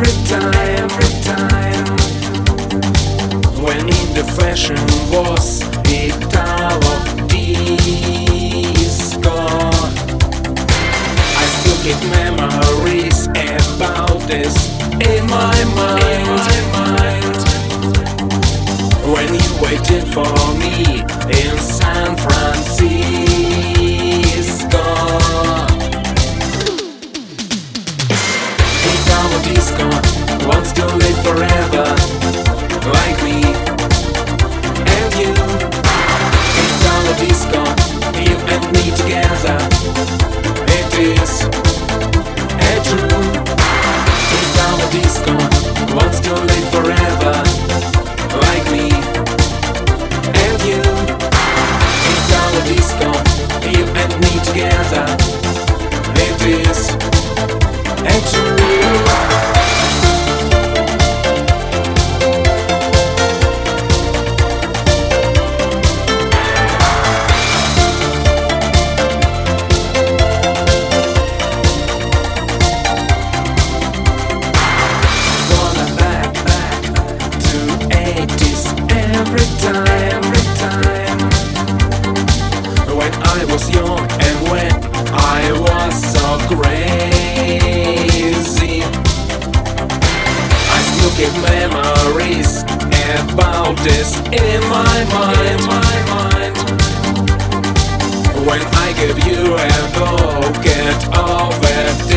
every time when in the fashion was Italo disco. I still keep memories about this in my mind. When you waited for me in San Francisco. Italo disco wants to live forever, like me and you. Italo disco, you and me together. It is true. Italo disco wants to live forever, like me and you. Italo disco, you and me together. It is true. Every time when I was young and when I was so crazy, I still keep memories about this in my mind. When I gave you a bucket of it.